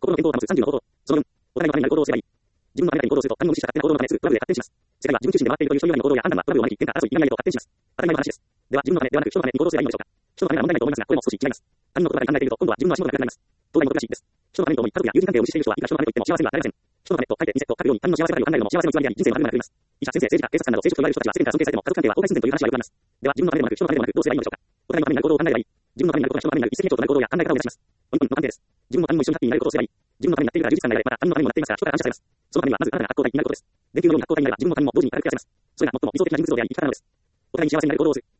心の健康を保つ30の方法。その分、お互いのためになる行動をすればいい。自分のためになる行動をすると、他人を無視した勝手な行動のためすぐトラブルで発展します。世界は自分中心で回っているという人以外の行動や判断はトラブルを招き、喧嘩、争い、嫌々へと発展します。当たり前の話です。では、自分のためではなく人のために行動すればいいのでしょうか。人のためなら問題ないと思いますが、これも少し違います。他人のことばかり考えていると、今度は自分の足元がなくなります。当然のことらしいです。人のためにと思い、家族や友人関係を無視している人はいくら人のためと言っても幸せにはなれません。人のためと書いて見せと書くように他人の幸せばかりを考えるのも幸せの偽りであり、人生の悪夢がなくなります。医者、先生、政治家、警察官など聖職と言われる人たちは世間から尊敬されても家族関係は崩壊寸前という話はよくあります。では、自分のためでもなく人のためでもなくどうすればいいのでしょうか。お互いのためになる行動を考えればいい。自分のためになることが人のためになる一石二鳥となる行動や考え方を目指します。ポイントの関係です。自分も他人も一緒にハッピーになることをすればいい。自分のためになっているから充実感が得られ、また他人のためにもなっていますから人から感謝されます。そのためにはまずあなたが発光体になることです。電球のように発光体になれば自分も他人も同時に明るく照らせます。それが最も理想的な人物像であり生き方なのです。お互いに幸せになる行動をする。